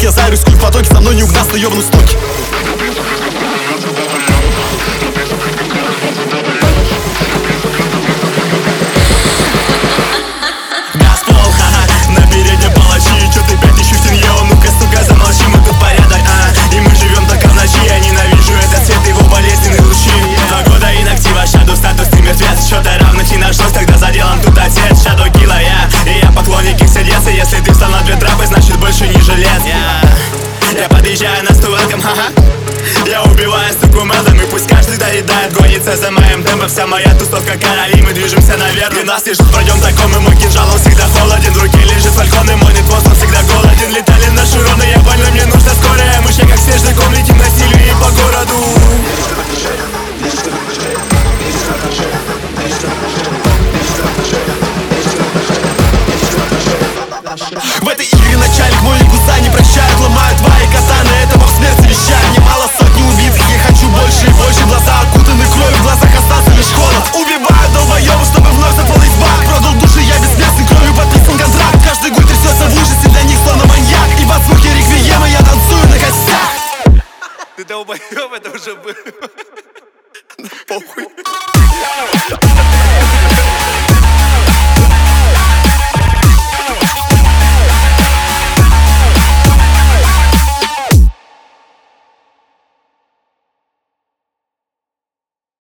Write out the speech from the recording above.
исчезаю, рискую в потоке, со мной не угнаться, ёбану стоки. Газпол, ха-ха, на переднем палачи. Чё ты 5015 ео, ну-ка, сука, замолчи, мы тут порядок, и мы живем только в ночи. Я ненавижу этот свет, его болезненные лучи. 2 года инактива, шаду, статусный мертвец. Чё-то равных не нашлось, тогда за делом тут отец. Шаду килла я, и я поклонник их сердца. Если ты встал на 2 трапы, значит больше не желез. Я подъезжаю на стулком, ха-ха. Я убиваю стуку мелом, и пусть каждый доедает, гонится за моим темпом. Вся моя тусовка короли, мы движемся наверх. И нас лежит, пройдем таком, и мой кинжал, он всегда холоден. В руке лежит фалькон, и мой нетвоз, он всегда голоден. Летали на шуроны, я больной, мне нужна скорая. Мы ще как снежный ком летим на силе и по городу. В этой игре начальник мой гуса не прощают, ломают твои катаны, это бог смерти вещает. Немало сотни убитых, я хочу больше и больше. Глаза окутаны кровью, в глазах остался лишь холод. Убиваю долбоёбов, чтобы вновь заполнить бак. Продал души, я бессмертный, кровью подписан контракт. Каждый гуль трясется в ужасе, для них словно маньяк. И под звуки реквиема я танцую на костях. Ты долбоёб, это уже было. Похуй.